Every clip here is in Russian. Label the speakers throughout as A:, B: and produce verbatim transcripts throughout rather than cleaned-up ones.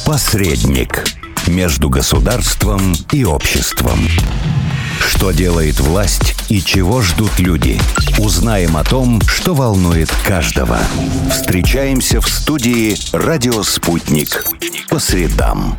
A: Посредник между государством и обществом. Что делает власть и чего ждут люди? Узнаем о том, что волнует каждого. Встречаемся в студии «Радио Спутник» по средам.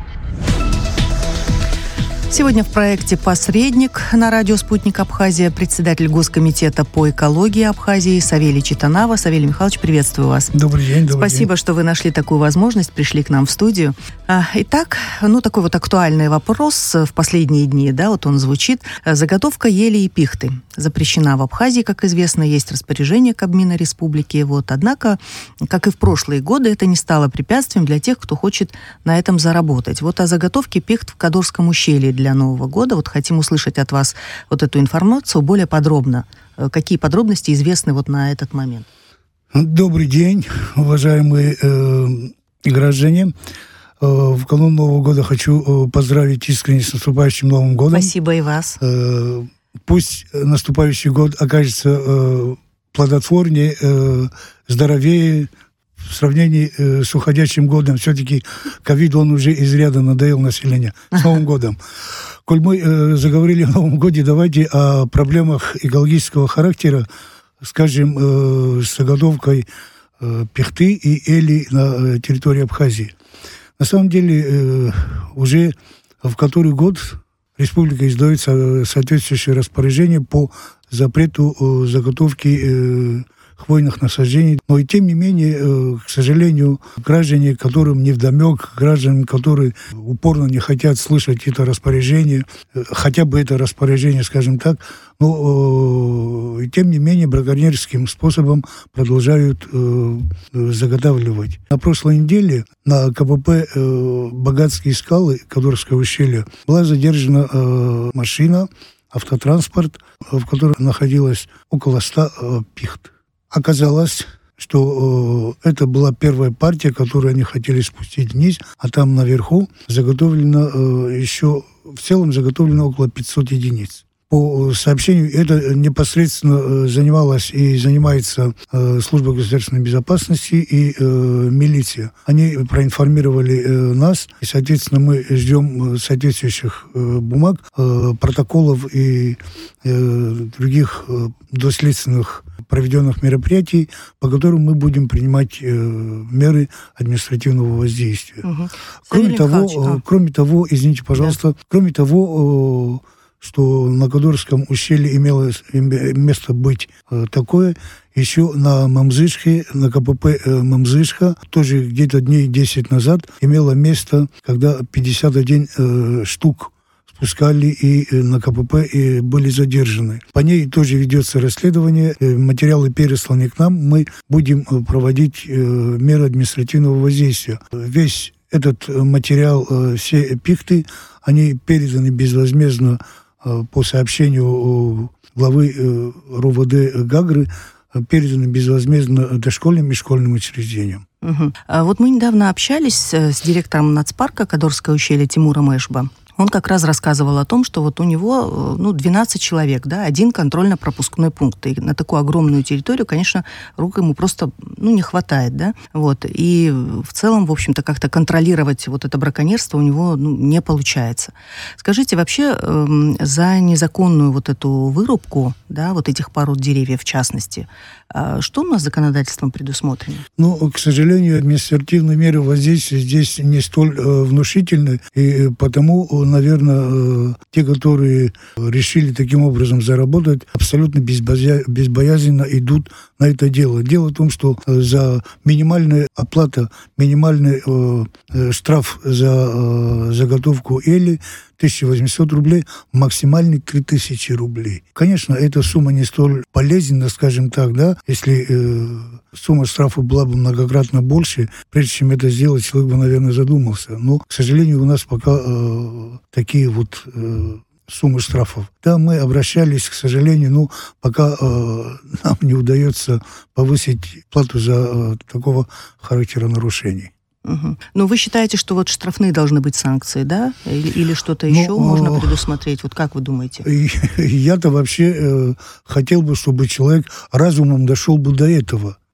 B: Сегодня в проекте «Посредник» на радио «Спутник Абхазия» председатель Госкомитета по экологии Абхазии Савелий Читанава. Савелий Михайлович, приветствую вас.
C: Добрый день. Добрый
B: Спасибо,
C: день.
B: что вы нашли такую возможность, пришли к нам в студию. Итак, ну такой вот актуальный вопрос в последние дни, да, вот он звучит. Заготовка ели и пихты запрещена в Абхазии, как известно, есть распоряжение Кабмина Республики. Вот. Однако, как и в прошлые годы, это не стало препятствием для тех, кто хочет на этом заработать. Вот о заготовке пихт в Кадорском ущелье для Нового года. Вот хотим услышать от вас вот эту информацию более подробно. Какие подробности известны вот на этот момент?
C: Добрый день, уважаемые э, граждане. Э, в канун Нового года хочу поздравить искренне с наступающим Новым годом.
B: Спасибо и вас.
C: Э, пусть наступающий год окажется э, плодотворнее, э, здоровее. В сравнении э, с уходящим годом, все-таки ковид, он уже изрядно надоел населению. С Новым годом. Коль мы э, заговорили о Новом годе, давайте о проблемах экологического характера, скажем, э, с заготовкой э, пихты и эли на э, территории Абхазии. На самом деле, э, уже в который год республика издает соответствующее распоряжение по запрету э, заготовки э, хвойных насаждений. Но и тем не менее, к сожалению, граждане, которым невдомек, гражданам, которые упорно не хотят слышать это распоряжение, хотя бы это распоряжение, скажем так, но и тем не менее браконьерским способом продолжают заготавливать. На прошлой неделе на КПП «Богатские скалы» Кадорского ущелья была задержана машина, автотранспорт, в котором находилось около ста пихт. Оказалось, что э, это была первая партия, которую они хотели спустить вниз, а там наверху заготовлено э, еще, в целом заготовлено около пятьсот единиц. По сообщению, это непосредственно занималась и занимается э, служба государственной безопасности и э, милиция. Они проинформировали э, нас, и, соответственно, мы ждем соответствующих э, бумаг, э, протоколов и э, других э, доследственных проведенных мероприятий, по которым мы будем принимать э, меры административного воздействия. Угу. Кроме того, а. кроме того, извините, пожалуйста, да. кроме того, э, что на Кадорском ущелье имело место быть э, такое, еще на Мамзышке, на КПП э, Мамзышка, тоже где-то дней десять назад имело место, когда пятьдесят один э, штук спускали и на КПП и были задержаны. По ней тоже ведется расследование, материалы пересланы к нам, мы будем проводить меры административного воздействия. Весь этот материал, все пихты, они переданы безвозмездно по сообщению главы РОВД Гагры, переданы безвозмездно дошкольным и школьным учреждениям.
B: Угу. А вот мы недавно общались с директором нацпарка Кадорское ущелье Тимуром Эшба. Он как раз рассказывал о том, что вот у него ну, двенадцать человек, да, один контрольно-пропускной пункт. И на такую огромную территорию, конечно, рук ему просто ну, не хватает, да. Вот. И в целом, в общем-то, как-то контролировать вот это браконьерство у него ну, не получается. Скажите, вообще э, за незаконную вот эту вырубку, да, вот этих пород деревьев в частности, э, что у нас законодательством предусмотрено?
C: Ну, к сожалению, административные меры воздействия здесь не столь э, внушительны, и потому наверное, те, которые решили таким образом заработать, абсолютно безбоя... безбоязненно идут на это дело. Дело в том, что за минимальная оплата, минимальный э, штраф за э, заготовку эли тысяча восемьсот рублей, максимальный три тысячи рублей. Конечно, эта сумма не столь болезненна, скажем так, да, если э, сумма штрафа была бы многократно больше, прежде чем это сделать, человек бы, наверное, задумался. Но, к сожалению, у нас пока э, такие вот э, суммы штрафов. Да, мы обращались, к сожалению, но пока э, нам не удается повысить плату за э, такого характера нарушений.
B: Угу. Но вы считаете, что вот штрафные должны быть санкции, да? Или, или что-то еще ну, можно предусмотреть? Вот как вы думаете?
C: Я-то вообще э, хотел бы, чтобы человек разумом дошел бы до этого.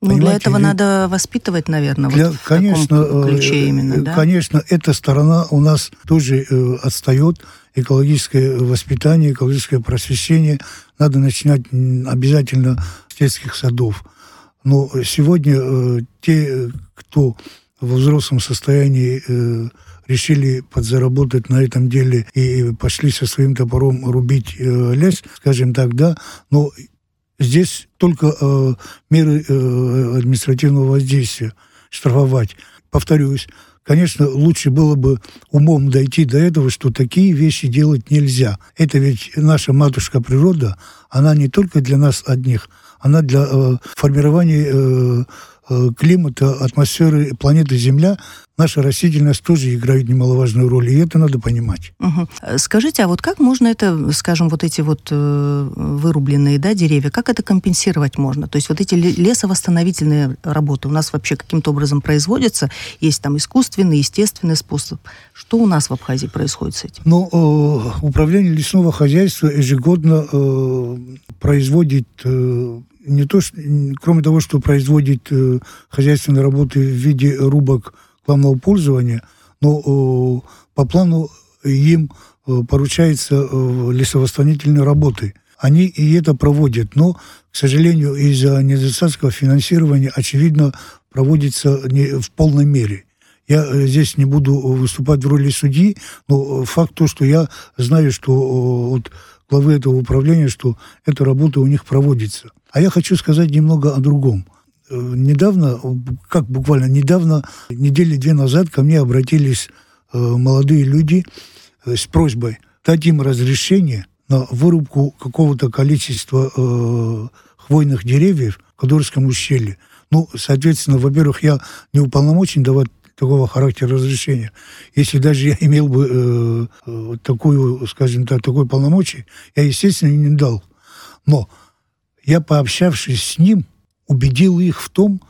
B: Ну, для этого ведь надо воспитывать, наверное, для, вот в
C: конечно,
B: таком ключе именно, да?
C: Конечно, эта сторона у нас тоже э, отстает. Экологическое воспитание, экологическое просвещение надо начинать обязательно с детских садов. Но сегодня э, те, кто во взрослом состоянии э, решили подзаработать на этом деле и пошли со своим топором рубить э, лес, скажем так, да, но здесь только э, меры э, административного воздействия, штрафовать. Повторюсь, конечно, лучше было бы умом дойти до этого, что такие вещи делать нельзя. Это ведь наша матушка природа, она не только для нас одних, она для э, формирования э, э, климата, атмосферы планеты Земля. Наша растительность тоже играет немаловажную роль, и это надо понимать.
B: Угу. Скажите, а вот как можно это, скажем, вот эти вот э, вырубленные, да, деревья, как это компенсировать можно? То есть вот эти лесовосстановительные работы у нас вообще каким-то образом производятся? Есть там искусственный, естественный способ. Что у нас в Абхазии происходит с этим?
C: Ну, э, управление лесного хозяйства ежегодно э, производит... Э, не то, что, кроме того, что производит э, хозяйственные работы в виде рубок главного пользования, но э, по плану им э, поручаются э, лесовосстановительные работы. Они и это проводят, но, к сожалению, из-за недостаточного финансирования, очевидно, проводится не в полной мере. Я э, здесь не буду выступать в роли судьи, но факт то, что я знаю, что э, от главы этого управления, что эта работа у них проводится. А я хочу сказать немного о другом. Недавно, как буквально недавно, недели две назад ко мне обратились э, молодые люди э, с просьбой дать им разрешение на вырубку какого-то количества э, хвойных деревьев в Кадорском ущелье. Ну, соответственно, во-первых, я не уполномочен давать такого характера разрешения. Если даже я имел бы э, э, такую, скажем так, такое полномочие, я, естественно, не дал. Но я, пообщавшись с ним, убедил их в том,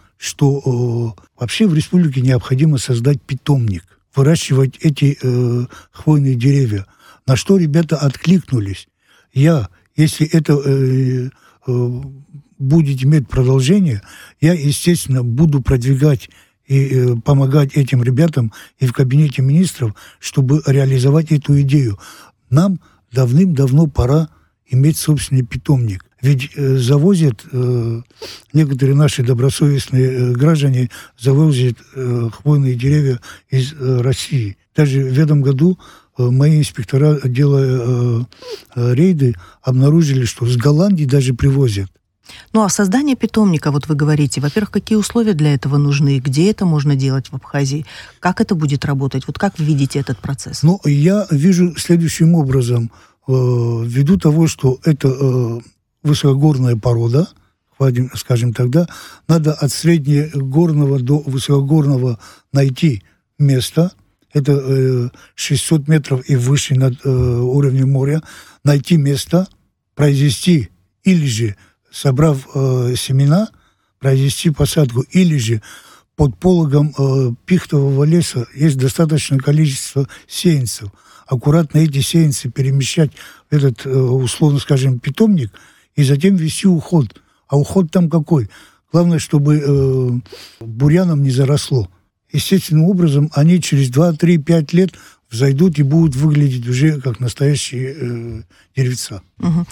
C: что э, вообще в республике необходимо создать питомник, выращивать эти э, хвойные деревья. На что ребята откликнулись. Я, если это э, э, будет иметь продолжение, я, естественно, буду продвигать и э, помогать этим ребятам и в кабинете министров, чтобы реализовать эту идею. Нам давным-давно пора иметь собственный питомник. Ведь э, завозят, э, некоторые наши добросовестные э, граждане завозят э, хвойные деревья из э, России. Даже в этом году э, мои инспектора, делая э, э, рейды, обнаружили, что с Голландии даже привозят.
B: Ну, а создание питомника, вот вы говорите, во-первых, какие условия для этого нужны, где это можно делать в Абхазии, как это будет работать, вот как вы видите этот процесс?
C: Ну, я вижу следующим образом. Э, ввиду того, что это... Э, высокогорная порода, скажем тогда, надо от среднегорного до высокогорного найти место, это э, шестьсот метров и выше над э, уровнем моря, найти место, произвести, или же, собрав э, семена, произвести посадку, или же под пологом э, пихтового леса есть достаточное количество сеянцев. Аккуратно эти сеянцы перемещать в этот, э, условно скажем, питомник, и затем вести уход. А уход там какой? Главное, чтобы э, бурьяном не заросло. Естественным образом они через два, три, пять лет взойдут и будут выглядеть уже как настоящие э, деревца.
B: Угу.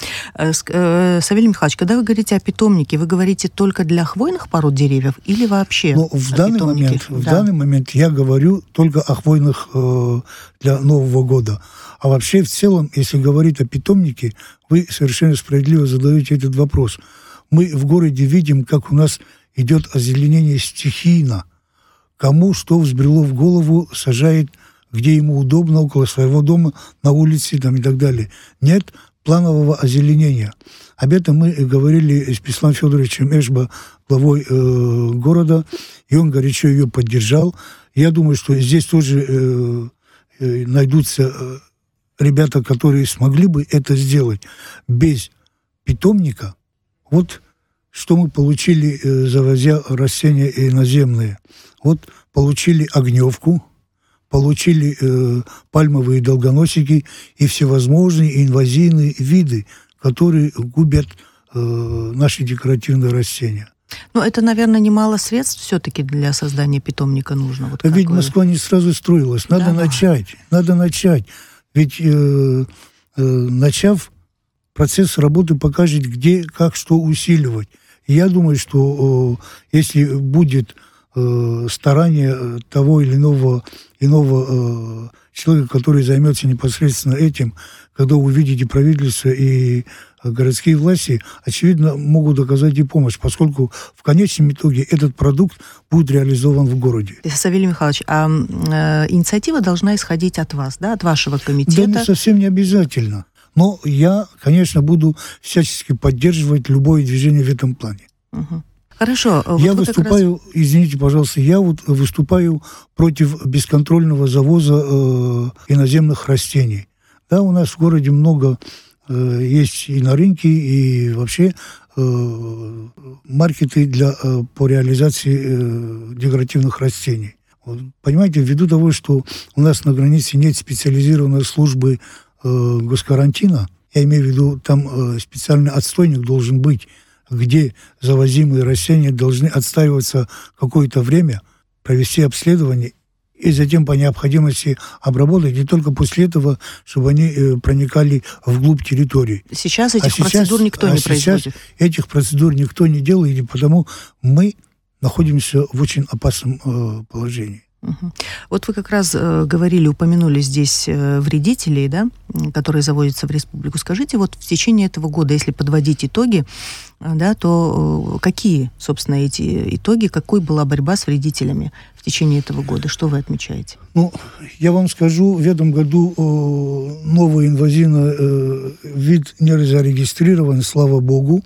B: Савелий Михайлович, когда вы говорите о питомнике, вы говорите только для хвойных пород деревьев или вообще
C: Но в данный момент,
B: да.
C: в данный момент я говорю только о хвойных э, для Нового года. А вообще, в целом, если говорить о питомнике, вы совершенно справедливо задаете этот вопрос. Мы в городе видим, как у нас идет озеленение стихийно. Кому что взбрело в голову, сажает, где ему удобно, около своего дома, на улице там, и так далее. Нет планового озеленения. Об этом мы говорили с Бесланом Федоровичем Эшба, главой э, города, и он горячо ее поддержал. Я думаю, что здесь тоже э, э, найдутся... Э, ребята, которые смогли бы это сделать без питомника. Вот что мы получили, э, завозя растения иноземные. Вот получили огневку, получили э, пальмовые долгоносики и всевозможные инвазийные виды, которые губят э, наши декоративные растения.
B: Ну, это, наверное, немало средств все-таки для создания питомника нужно. Вот
C: а ведь
B: вы...
C: Москва не сразу строилась. Надо да. начать. Надо начать. Ведь э, э, начав, процесс работы покажет, где, как, что усиливать. И я думаю, что э, если будет э, старание того или иного, иного э, человека, который займется непосредственно этим, когда увидите правительство и городские власти, очевидно, могут оказать и помощь, поскольку в конечном итоге этот продукт будет реализован в городе.
B: Савелий Михайлович, а э, инициатива должна исходить от вас, да, от вашего комитета?
C: Да, не совсем не обязательно. Но я, конечно, буду всячески поддерживать любое движение в этом плане.
B: Угу. Хорошо. Вот
C: я выступаю, раз... извините, пожалуйста, я вот выступаю против бесконтрольного завоза э, иноземных растений. Да, у нас в городе много э, есть и на рынке, и вообще э, маркеты для, э, по реализации э, декоративных растений. Вот, понимаете, ввиду того, что у нас на границе нет специализированной службы э, госкарантина, я имею в виду, там э, специальный отстойник должен быть, где завозимые растения должны отстаиваться какое-то время, провести обследование и затем по необходимости обработать, и только после этого, чтобы они э, проникали вглубь территории.
B: Сейчас этих
C: а
B: процедур
C: сейчас,
B: никто
C: а
B: не производит.
C: Сейчас этих процедур никто не делает, и потому мы находимся в очень опасном э, положении.
B: Угу. Вот вы как раз э, говорили, упомянули здесь э, вредителей, да, которые завозятся в республику. Скажите, вот в течение этого года, если подводить итоги, э, да, то э, какие, собственно, эти итоги, какой была борьба с вредителями в течение этого года? Что вы отмечаете?
C: Ну, я вам скажу, в этом году э, новый инвазивный э, вид не зарегистрирован, слава богу,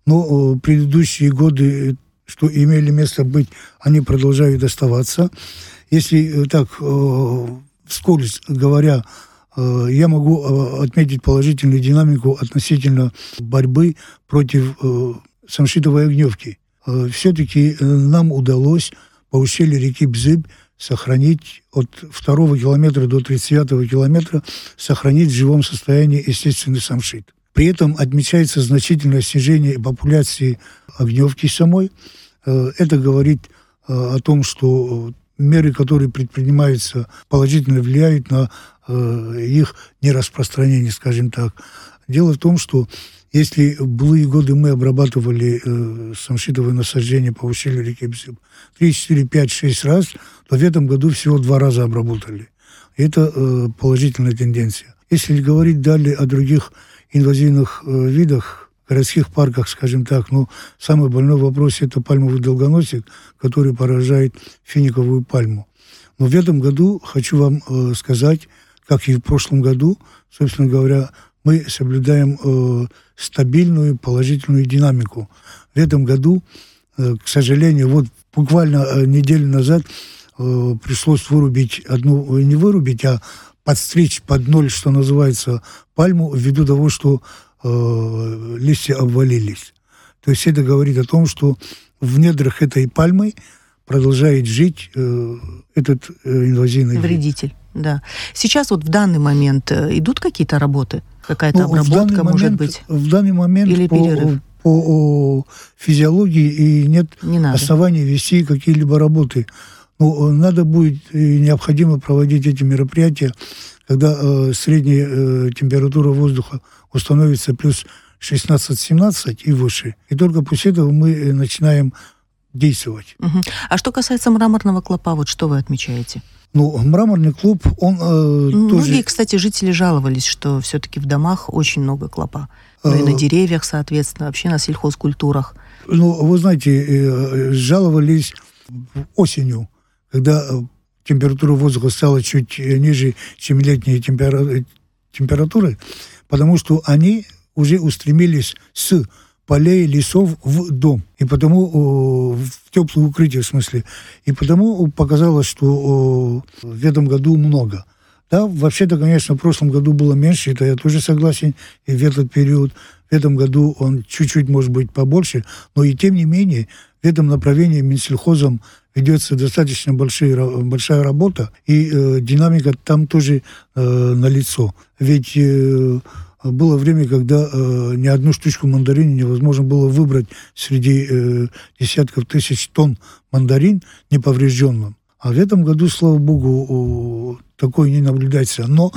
C: но э, предыдущие годы, что имели место быть, они продолжают оставаться. Если так, э, вскользь говоря, э, я могу э, отметить положительную динамику относительно борьбы против э, самшитовой огневки. Э, все-таки э, нам удалось по ущелью реки Бзыб сохранить от второго километра до тридцать девятого километра, сохранить в живом состоянии естественный самшит. При этом отмечается значительное снижение популяции огневки самой. Э, это говорит э, о том, что меры, которые предпринимаются, положительно влияют на э, их нераспространение, скажем так. Дело в том, что если в былые годы мы обрабатывали э, самшитовые насаждения по ущелью реки Бзыб три, четыре, пять, шесть раз, то в этом году всего два раза обработали. Это э, положительная тенденция. Если говорить далее о других инвазивных э, видах, городских парках, скажем так, ну, самый больной вопрос – это пальмовый долгоносик, который поражает финиковую пальму. Но в этом году, хочу вам э, сказать, как и в прошлом году, собственно говоря, мы соблюдаем э, стабильную положительную динамику. В этом году, э, к сожалению, вот буквально э, неделю назад э, пришлось вырубить одну, не вырубить, а подстричь под ноль, что называется, пальму, ввиду того, что э, листья обвалились. То есть это говорит о том, что в недрах этой пальмы продолжает жить э, этот э, инвазивный
B: вредитель. Да. Сейчас вот в данный момент идут какие-то работы? Какая-то
C: ну,
B: обработка,
C: момент,
B: может быть?
C: В данный момент
B: или
C: по, по физиологии и нет Не оснований вести какие-либо работы. Ну, надо будет и необходимо проводить эти мероприятия, когда э, средняя э, температура воздуха установится плюс шестнадцать-семнадцать и выше. И только после этого мы начинаем действовать.
B: Угу. А что касается мраморного клопа, вот что вы отмечаете?
C: Ну, мраморный клоп, он э,
B: Многие,
C: тоже...
B: кстати, жители жаловались, что все-таки в домах очень много клопа. Ну, и на деревьях, соответственно, вообще на сельхозкультурах.
C: Ну, вы знаете, э, жаловались осенью, когда температура воздуха стала чуть ниже, чем летние темпера... температуры, потому что они уже устремились с полей, лесов в дом. И потому, в теплое укрытие, в смысле. И потому показалось, что в этом году много. Да, вообще-то, конечно, в прошлом году было меньше, это я тоже согласен, и в этот период. В этом году он чуть-чуть, может быть, побольше, но и тем не менее, в этом направлении Минсельхозом ведется достаточно большие, большая работа, и э, динамика там тоже э, налицо. Ведь э, было время, когда э, ни одну штучку мандарина невозможно было выбрать среди э, десятков тысяч тонн мандарин неповрежденным. А в этом году, слава богу, такое не наблюдается. Но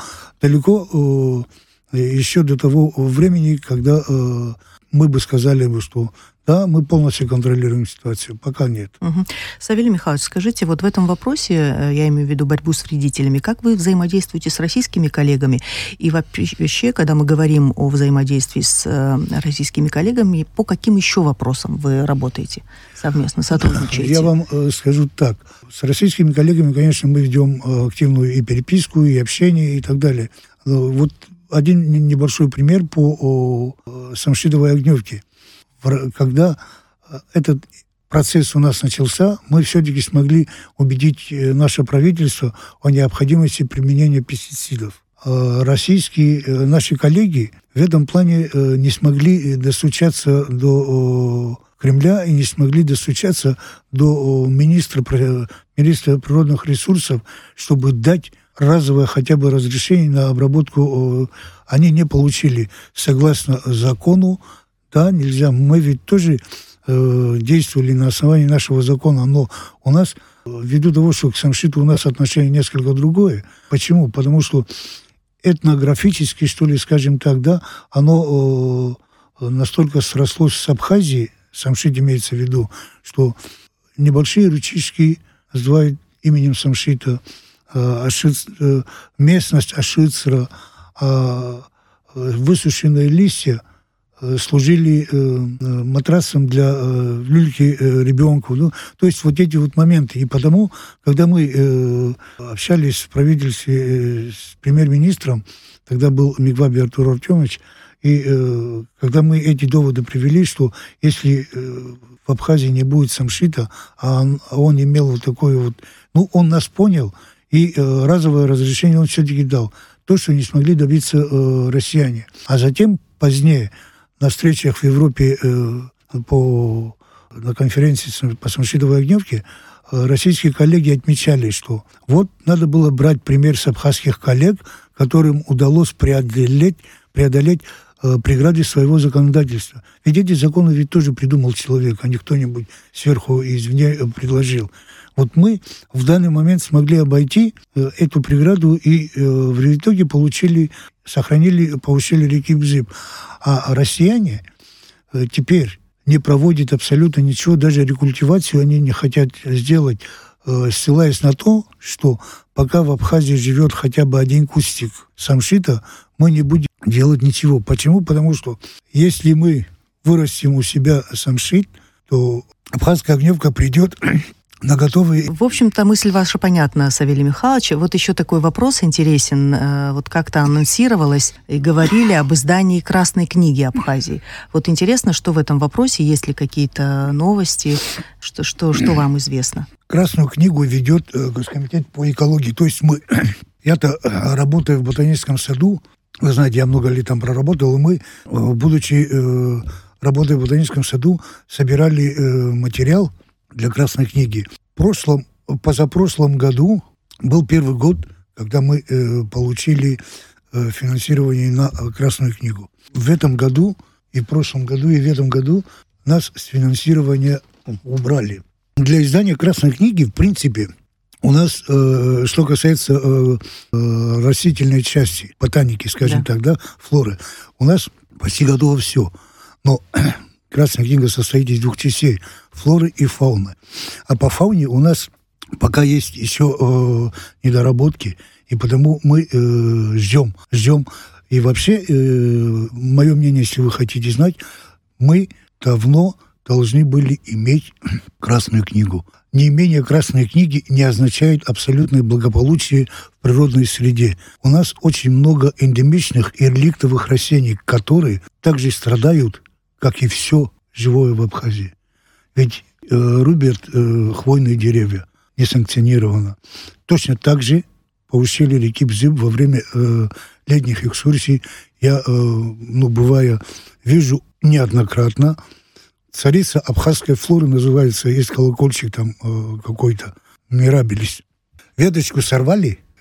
C: далеко э, еще до того времени, когда э, мы бы сказали, что да, мы полностью контролируем ситуацию. Пока нет.
B: Угу. Савелий Михайлович, скажите, вот в этом вопросе, я имею в виду борьбу с вредителями, как вы взаимодействуете с российскими коллегами? И вообще, когда мы говорим о взаимодействии с российскими коллегами, по каким еще вопросам вы работаете совместно, сотрудничаете?
C: Я вам э, скажу так. С российскими коллегами, конечно, мы ведем активную и переписку, и общение, и так далее. Вот один небольшой пример по о, самшитовой огневке. Когда этот процесс у нас начался, мы все-таки смогли убедить наше правительство о необходимости применения пестицидов. Российские наши коллеги в этом плане не смогли достучаться до Кремля и не смогли достучаться до министра, министра природных ресурсов, чтобы дать разовое хотя бы разрешение на обработку. Они не получили согласно закону. Да, нельзя. Мы ведь тоже э, действовали на основании нашего закона, но у нас, ввиду того, что к самшиту у нас отношение несколько другое. Почему? Потому что этнографически, что ли, скажем так, да, оно э, настолько срослось с Абхазией, самшит имеется в виду, что небольшие ручишки называют именем самшита, э, ашиц, э, местность Ашицра, э, высушенные листья служили э, матрасом для э, люльки э, ребенку. Ну, то есть вот эти вот моменты. И потому, когда мы э, общались в правительстве э, с премьер-министром, тогда был Мигваби Артур Артемович, и э, когда мы эти доводы привели, что если э, в Абхазии не будет самшита, а он, а он имел вот такое вот... Ну, он нас понял, и э, разовое разрешение он все-таки дал. То, что не смогли добиться э, россияне. А затем, позднее, на встречах в Европе э, по, на конференции по самшитовой огневке э, российские коллеги отмечали, что вот надо было брать пример с абхазских коллег, которым удалось преодолеть, преодолеть э, преграды своего законодательства. Ведь эти законы ведь тоже придумал человек, а не кто-нибудь сверху и извне предложил. Вот мы в данный момент смогли обойти э, эту преграду и э, в итоге получили, сохранили, получили реки Бзыб. А россияне э, теперь не проводят абсолютно ничего, даже рекультивацию они не хотят сделать, э, ссылаясь на то, что пока в Абхазии живет хотя бы один кустик самшита, мы не будем делать ничего. Почему? Потому что если мы вырастим у себя самшит, то абхазская огневка придет... на готовые...
B: В общем-то, мысль ваша понятна, Савелий Михайлович. Вот еще такой вопрос интересен. Вот как-то анонсировалось и говорили об издании Красной книги Абхазии. Вот интересно, что в этом вопросе, есть ли какие-то новости, что, что, что вам известно?
C: Красную книгу ведет Госкомитет по экологии. То есть мы... Я-то работаю в ботаническом саду. Вы знаете, я много лет там проработал, и мы, будучи работая в ботаническом саду, собирали материал для Красной книги. В прошлом, позапрошлом году был первый год, когда мы э, получили э, финансирование на Красную книгу. В этом году, и в прошлом году, и в этом году нас с финансирования убрали. Для издания Красной книги, в принципе, у нас, э, что касается э, э, растительной части, ботаники, скажем да. так, да, флоры, у нас почти готово все. Но Красная книга состоит из двух частей – флоры и фауны. А по фауне у нас пока есть еще э, недоработки, и потому мы э, ждем, ждем. И вообще, э, мое мнение, если вы хотите знать, мы давно должны были иметь Красную книгу. Неимение Красной книги не означает абсолютное благополучие в природной среде. У нас очень много эндемичных и реликтовых растений, которые также страдают, как и все живое в Абхазии. Ведь э, рубят э, хвойные деревья несанкционированно. Точно так же по ущелью реки Бзыб во время э, летних экскурсий я, э, ну, бывая, вижу неоднократно, царица абхазской флоры называется, есть колокольчик там э, какой-то, мирабелис. Веточку сорвали,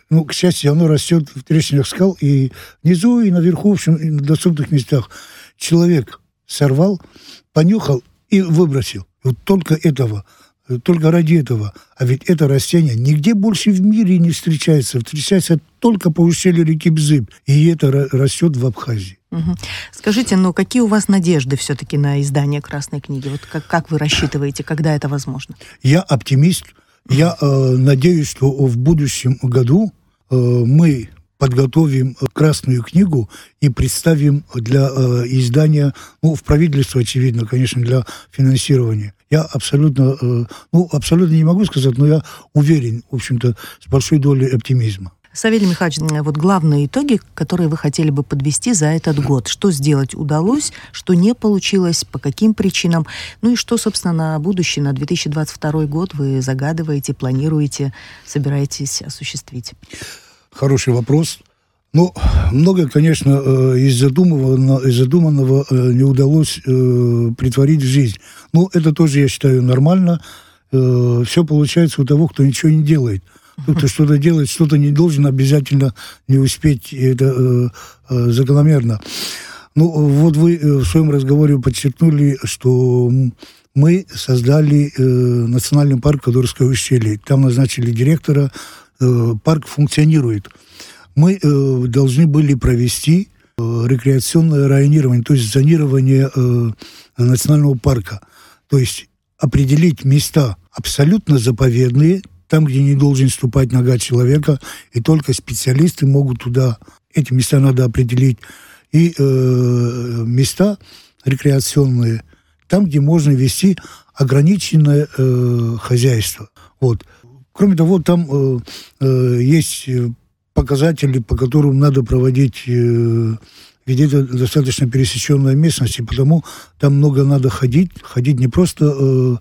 C: Ну, к счастью, оно растет в трещинах скал и внизу, и наверху, в общем, и на доступных местах. Человек сорвал, понюхал и выбросил. Вот только этого, только ради этого. А ведь это растение нигде больше в мире не встречается. Встречается только по ущелью реки Бзыб. И это растет в Абхазии.
B: Угу. Скажите, ну какие у вас надежды все-таки на издание Красной книги? Вот как, как вы рассчитываете, когда это возможно?
C: Я оптимист. Я э, надеюсь, что в будущем году э, мы подготовим Красную книгу и представим для э, издания, ну, в правительство, очевидно, конечно, для финансирования. Я абсолютно, э, ну, абсолютно не могу сказать, но я уверен, в общем-то, с большой долей оптимизма.
B: Савелий Михайлович, вот главные итоги, которые вы хотели бы подвести за этот год. Что сделать удалось, что не получилось, по каким причинам? Ну и что, собственно, на будущее, на две тысячи двадцать второй год вы загадываете, планируете, собираетесь осуществить?
C: Хороший вопрос. Ну, многое, конечно, из задуманного, из задуманного не удалось притворить в жизнь. Но это тоже, я считаю, нормально. Все получается у того, кто ничего не делает. Кто-то что-то делает, что-то не должен обязательно не успеть. Это э, э, закономерно. Ну, вот вы в своем разговоре подчеркнули, что мы создали э, национальный парк Кадорское ущелье. Там назначили директора. Э, парк функционирует. Мы э, должны были провести э, рекреационное районирование, то есть зонирование э, национального парка. То есть определить места абсолютно заповедные, там, где не должен ступать нога человека, и только специалисты могут туда, эти места надо определить, и э, места рекреационные, там, где можно вести ограниченное э, хозяйство. Вот. Кроме того, там э, э, есть показатели, по которым надо проводить, э, ведь это достаточно пересеченная местность, и потому там много надо ходить, ходить не просто э,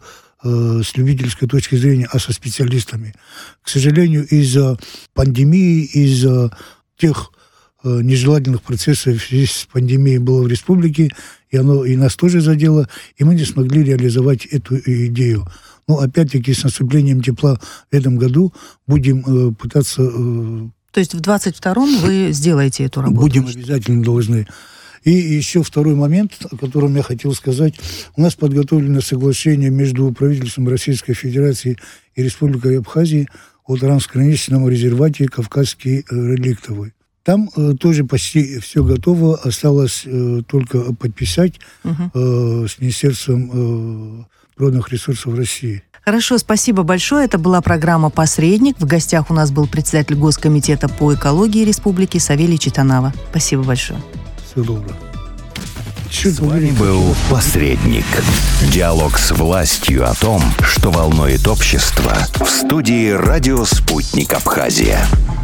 C: с любительской точки зрения, а со специалистами. К сожалению, из-за пандемии, из-за тех э, нежелательных процессов в связи с пандемией было в республике, и оно и нас тоже задело, и мы не смогли реализовать эту идею. Но опять-таки с наступлением тепла в этом году будем э, пытаться... Э,
B: То есть в двадцать втором вы сделаете эту работу?
C: Будем обязательно должны. И еще второй момент, о котором я хотел сказать. У нас подготовлено соглашение между правительством Российской Федерации и Республикой Абхазия о трансграничном резервате Кавказский реликтовый. Там э, тоже почти все готово, осталось э, только подписать угу. э, с Министерством э, природных ресурсов России.
B: Хорошо, спасибо большое. Это была программа «Посредник». В гостях у нас был председатель Госкомитета по экологии Республики Савелий Читанава. Спасибо большое.
C: Всего доброго.
A: С вами был «Посредник». Диалог с властью о том, что волнует общество, в студии «Радио Спутник Абхазия».